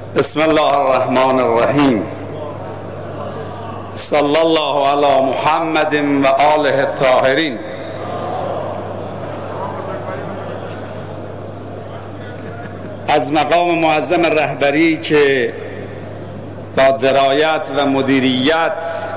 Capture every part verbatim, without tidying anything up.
بسم الله الرحمن الرحیم. صلی الله علی محمد و آله الطاهرین. از مقام معظم رهبری که با درایت و مدیریت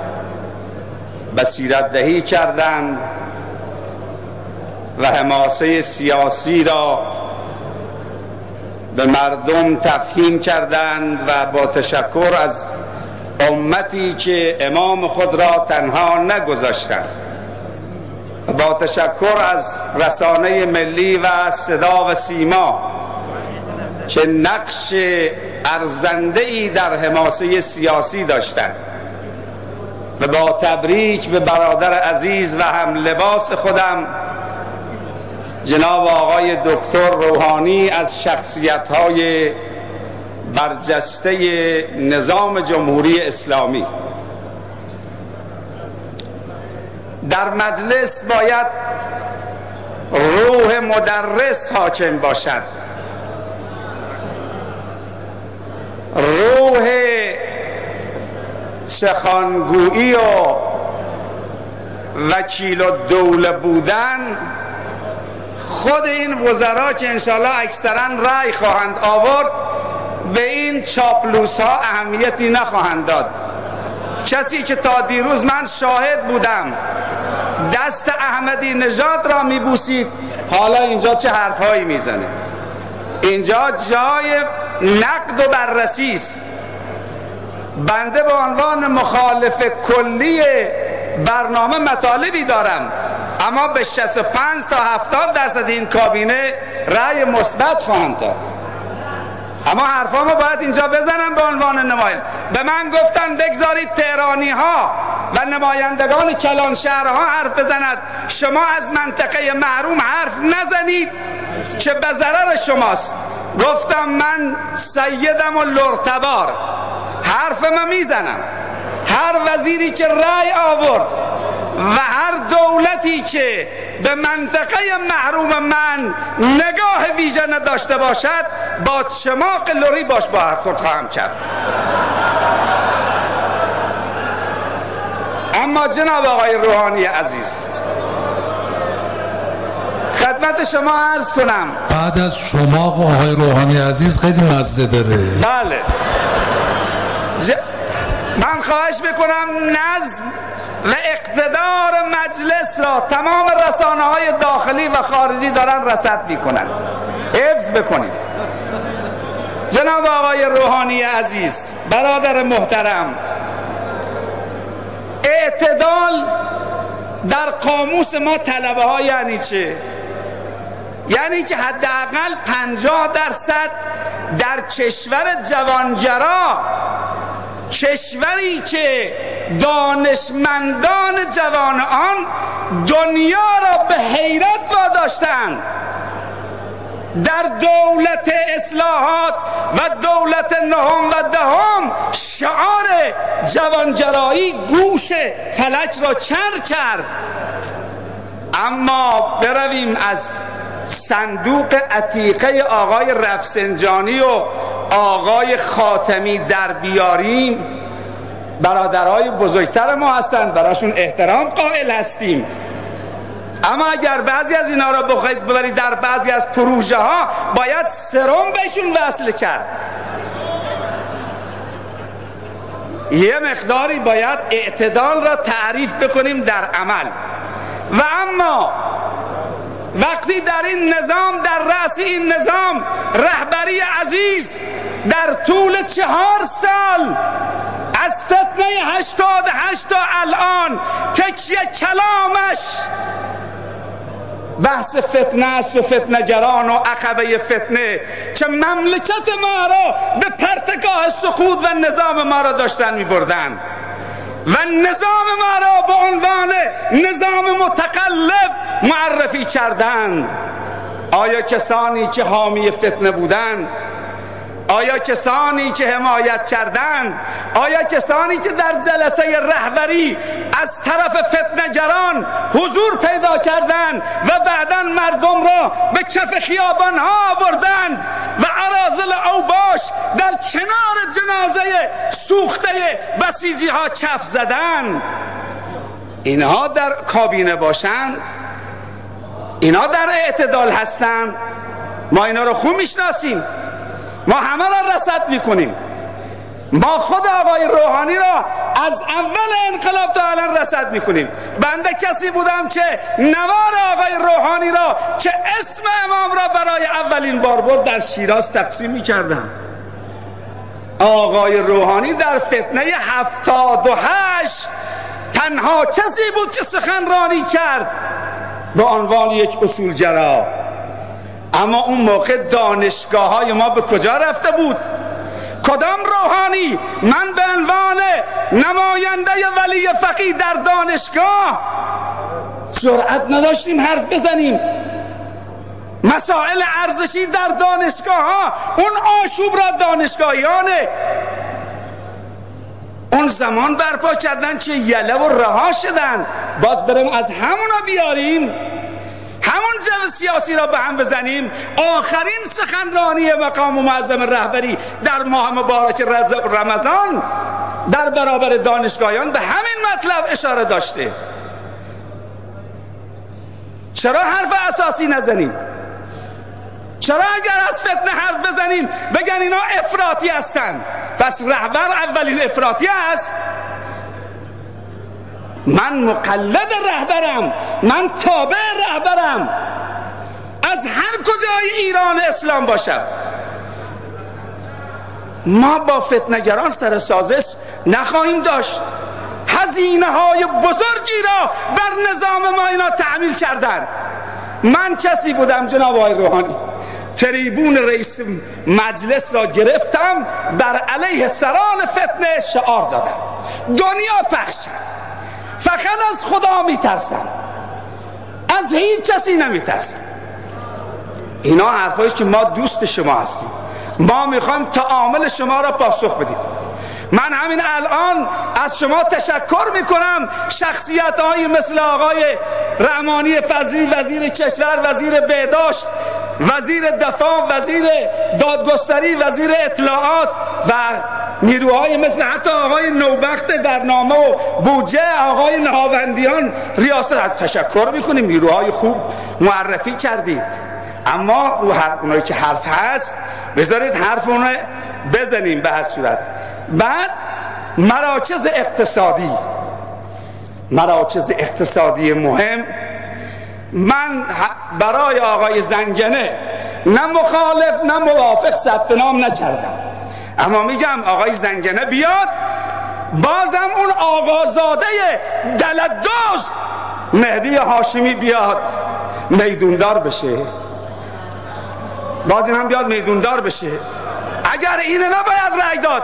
بصیرت دهی کردند و حماسه سیاسی را به مردم تفهیم کردند و با تشکر از امتی که امام خود را تنها نگذاشتند، با تشکر از رسانه ملی و صدا و سیما که نقش ارزنده‌ای در حماسه سیاسی داشتند، و با تبریک به برادر عزیز و هم لباس خودم جناب آقای دکتر روحانی از شخصیت‌های برجسته نظام جمهوری اسلامی. در مجلس باید روح مدرس حاکم باشد، روح سخنگویی و وکیل و دوله بودن. خود این وزرا که انشاءالله اکثرا رأی خواهند آورد به این چاپلوس ها اهمیتی نخواهند داد. کسی که تا دیروز من شاهد بودم دست احمدی نژاد را میبوسید، حالا اینجا چه حرفهایی میزنه؟ اینجا جای نقد و بررسی است. بنده به عنوان مخالف کلی برنامه مطالبی دارم، اما به شصت و پنج تا هفتاد درصد این کابینه رأی مثبت خواهند داد. اما حرفامو باید اینجا بزنم به عنوان نماینده. به من گفتن بگذارید تهرانی ها و نمایندگان کلان شهرها حرف بزند، شما از منطقه محروم حرف نزنید که به ضرر شماست. گفتم من سیدم و لرتبار، حرف من میزنم. هر وزیری که رأی آورد و هر دولتی که به منطقه محروم من نگاه ویژه نداشته باشد با چماق لری باش برخورد خواهم کرد. اما جناب آقای روحانی عزیز، خدمت شما عرض کنم بعد از شما آقای روحانی عزیز خیلی مزه داره. بله، ج... من خواهش میکنم نظم و اقتدار مجلس را تمام رسانه های داخلی و خارجی دارن رصد میکنن، حفظ بکنید. جناب آقای روحانی عزیز، برادر محترم، اعتدال در قاموس ما طلبه ها یعنی چه؟ یعنی که حداقل پنجاه درصد در کشور جوانگرا، کشوری که دانشمندان جوان آن دنیا را به حیرت واداشتند، در دولت اصلاحات و دولت نهم و دهم شعار جوانگرایی گوش فلک را کر کرد. اما برویم از صندوق عتیقه آقای رفسنجانی و آقای خاتمی در بیاریم، برادرای بزرگتر ما هستند، براشون احترام قائل هستیم. اما اگر بعضی از اینا را بخواید ببرید در بعضی از پروژه ها، باید سرم بهشون وصل کرد. یه مقداری باید اعتدال را تعریف بکنیم در عمل. و اما وقتی در این نظام، در رأس این نظام رهبری عزیز در طول چهار سال از فتنه هشتاد و هشت تا الان تکیه کلامش بحث فتنه است و فتنه گران و عقبه فتنه که مملکت ما را به پرتگاه سقوط و نظام ما را داشتن می بردن و نظام ما را به عنوان نظام متقلب معرفی کردند. آیا کسانی که حامی فتنه بودند، آیا کسانی که حمایت کردند، آیا کسانی که در جلسه رهبری از طرف فتنه‌گران حضور پیدا کردند و بعداً مردم را به کف خیابان ها آوردند و اراذل اوباش در کنار جنازه سوخته بسیجی ها چف زدن. اینها در کابینه باشن، اینا در اعتدال هستن، ما اینا رو خوب میشناسیم، ما همه را رصد میکنیم. ما خود آقای روحانی را از اول انقلاب تا الان رصد میکنیم. بنده کسی بودم که نوار آقای روحانی را که اسم امام را برای اولین بار برد در شیراز تقسیم میکردم. آقای روحانی در فتنه هفتاد و هشت تنها کسی بود که سخنرانی کرد به عنوان یک اصولگرا. اما اون موقع دانشگاه های ما به کجا رفته بود؟ کدام روحانی؟ من به عنوان نماینده ولی فقیه در دانشگاه جرأت نداشتیم حرف بزنیم. مسائل ارزشی در دانشگاه ها، اون آشوب را دانشگاهیان اون زمان برپا کردن که یله و رها شدن. باز بریم از همونا بیاریم، همون جو سیاسی را به هم بزنیم. آخرین سخنرانی مقام معظم رهبری در ماه مبارک رمضان در برابر دانشگاهیان به همین مطلب اشاره داشته. چرا حرف اساسی نزنیم؟ چرا اگر از فتنه حرف بزنیم بگن اینا افراطی هستن؟ پس رهبر اولین افراطی است؟ من مقلد رهبرم، من تابع رهبرم، از هر کجای ایران اسلام باشم. ما با فتنه‌گران سر سازش نخواهیم داشت. هزینه های بزرگی را بر نظام ما اینا تحمیل کردن. من کسی بودم جناب آقای روحانی تریبون رئیس مجلس را گرفتم، بر علیه سران فتنه شعار دادم، دنیا پخش کرد. فقط از خدا میترسم، از هیچ کسی نمیترسم. اینا حرفاییست که ما دوست شما هستیم، ما میخوایم تعامل شما را پاسخ بدیم. من همین الان از شما تشکر میکنم، شخصیت هایی مثل آقای رحمانی فضلی وزیر کشور، وزیر بهداشت، وزیر دفاع، وزیر دادگستری، وزیر اطلاعات و نیروهای مثل حتی آقای نوبخت برنامه و بودجه، آقای نهاوندیان ریاست، تشکر میکنیم. نیروهای خوب معرفی کردید. اما رو اونایی که حرف هست بذارید حرف اونو بزنیم. به هر صورت بعد مراکز اقتصادی مراکز اقتصادی مهم، من برای آقای زنگنه نه مخالف نه موافق ثبت نام نکردم، اما میگم آقای زنگنه بیاد، بازم اون آقازاده دلدوز مهدی هاشمی بیاد میدوندار بشه، باز این هم بیاد میدوندار بشه. اگر اینه نباید رأی داد.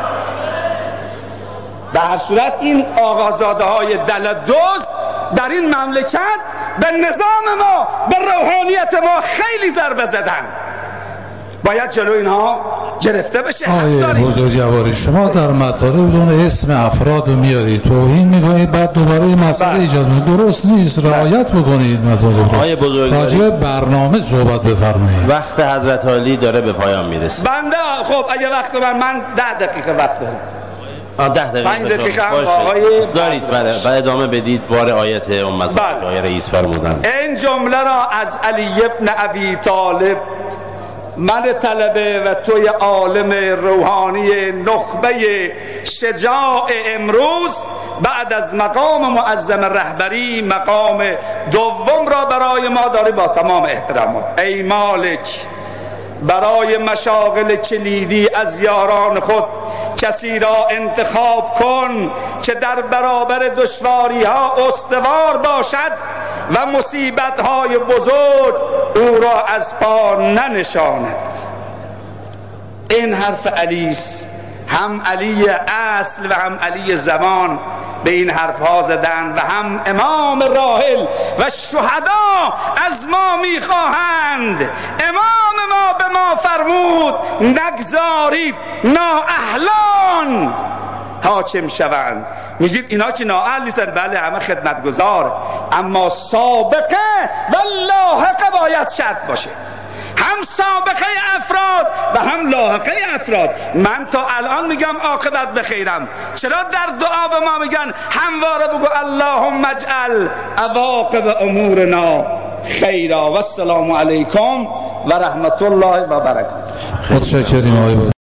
به هر صورت این آقازاده های دلدوز در این مملکت به نظام ما، به روحانیت ما خیلی ضربه زدن. باید جلو اینها گرفته بشه. آیه بزرگواری، شما در مطالب بدون اسم افراد رو میارید، توهین میکنید، بعد دوباره مسئله ایجاد میکنید. درست نیست. رعایت بکنید مطالب رو. آیه بزرگواری، راجع برنامه صحبت بفرمایید. وقت حضرت عالی داره به پایان میرسه. بنده خب اگه وقت من من ده دقیقه وقت دارم. آه ده دقیقه. پنج دقیقه هم آقای دارید. بعد ادامه بدید. بار آیت ام مسائل رئیس فرمودن. این جمله را از علی ابن ابی طالب، من طلبه و توی عالم روحانی نخبه شجاع امروز، بعد از مقام معظم رهبری مقام دوم را برای ما داری با تمام احترامات. ای مالک، برای مشاغل کلیدی از یاران خود کسی را انتخاب کن که در برابر دشواری ها استوار باشد و مصیبت های بزرگ او را از پا ننشاند. این حرف علی است، هم علی اصل و هم علی زمان به این حرف ها زدن و هم امام راحل و شهدا از ما میخواهند. امام ما به ما فرمود نگذارید نااهلان حاکم شوند. میگید اینا که نااهل نیستن؟ بله، همه خدمتگزار، اما سابقه و لاحقه باید شرط باشه. هم سابقه افراد و هم لاحقه افراد. من تا الان میگم عاقبت بخیرم، چرا در دعا به ما میگن همواره بگو اللهم اجعل عواقب امورنا خیرا؟ و السلام علیکم و رحمت الله و برکاته. متشکریم آقای